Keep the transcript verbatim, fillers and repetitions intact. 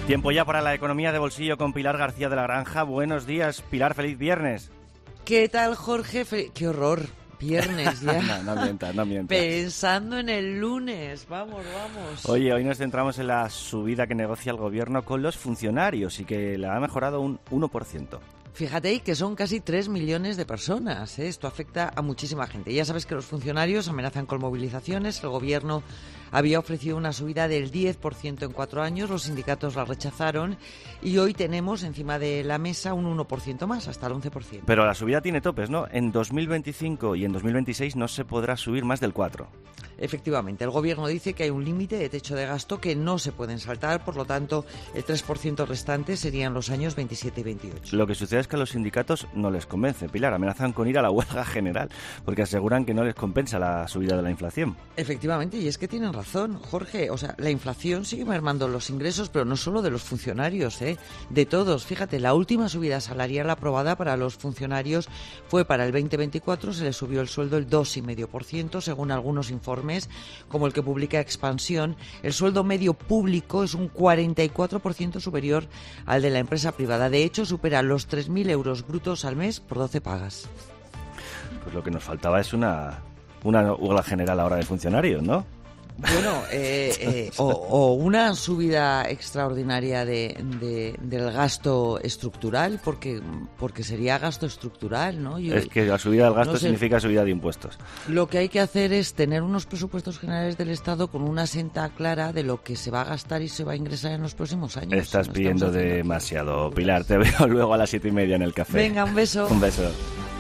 Tiempo ya para la economía de bolsillo con Pilar García de la Granja. Buenos días, Pilar, feliz viernes. ¿Qué tal, Jorge? Fe... ¡Qué horror! Viernes ya. no, no mientas, no mientas. Pensando en el lunes. Vamos, vamos. Oye, hoy nos centramos en la subida que negocia el gobierno con los funcionarios y que la ha mejorado un uno por ciento. Fíjate que son casi tres millones de personas, ¿eh? Esto afecta a muchísima gente. Ya sabes que los funcionarios amenazan con movilizaciones. El gobierno había ofrecido una subida del diez por ciento en cuatro años, los sindicatos la rechazaron y hoy tenemos encima de la mesa un uno por ciento más, hasta el once por ciento. Pero la subida tiene topes, ¿no? En dos mil veinticinco y en dos mil veintiséis no se podrá subir más del cuatro por ciento. Efectivamente, el gobierno dice que hay un límite de techo de gasto que no se pueden saltar, por lo tanto, el tres por ciento restante serían los años veintisiete y veintiocho. Lo que sucede es que a los sindicatos no les convence, Pilar, amenazan con ir a la huelga general, porque aseguran que no les compensa la subida de la inflación. Efectivamente, y es que tienen razón, Jorge, o sea, la inflación sigue mermando los ingresos, pero no solo de los funcionarios, ¿eh? De todos. Fíjate, la última subida salarial aprobada para los funcionarios fue para el veinte veinticuatro, se les subió el sueldo el dos coma cinco por ciento, según algunos informes, como el que publica Expansión. El sueldo medio público es un cuarenta y cuatro por ciento superior al de la empresa privada. De hecho, supera los tres mil euros brutos al mes por doce pagas. Pues lo que nos faltaba es una, una huelga general ahora de funcionarios, ¿no? Bueno, eh, eh, o, o una subida extraordinaria de, de, del gasto estructural, porque porque sería gasto estructural, ¿no? Yo, es que la subida del gasto no sé, significa subida de impuestos. Lo que hay que hacer es tener unos presupuestos generales del Estado con una senta clara de lo que se va a gastar y se va a ingresar en los próximos años. Estás no pidiendo demasiado, Pilar. Te veo luego a las siete y media en el café. Venga, un beso. Un beso.